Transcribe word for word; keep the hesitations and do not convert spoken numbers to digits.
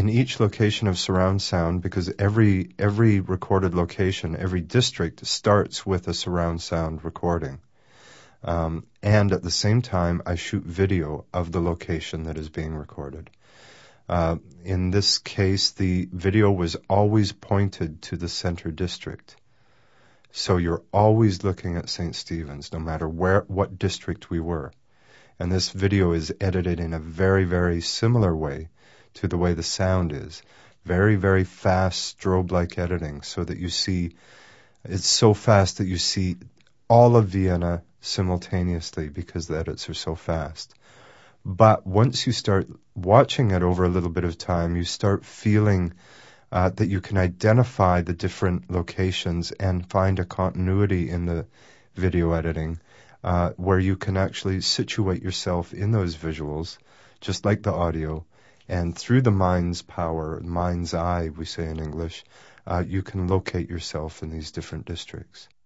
in each location of surround sound, because every every recorded location, every district starts with a surround sound recording. Um, and at the same time, I shoot video of the location that is being recorded. Uh, in this case, the video was always pointed to the center district. So you're always looking at Saint Stephen's, no matter where, what district we were. And this video is edited in a very, very similar way to the way the sound is. Very, very fast strobe-like editing, so that you see, it's so fast that you see all of Vienna simultaneously because the edits are so fast. But once you start watching it over a little bit of time, you start feeling uh, that you can identify the different locations and find a continuity in the video editing uh, where you can actually situate yourself in those visuals, just like the audio. And through the mind's power, mind's eye, we say in English, uh, you can locate yourself in these different districts.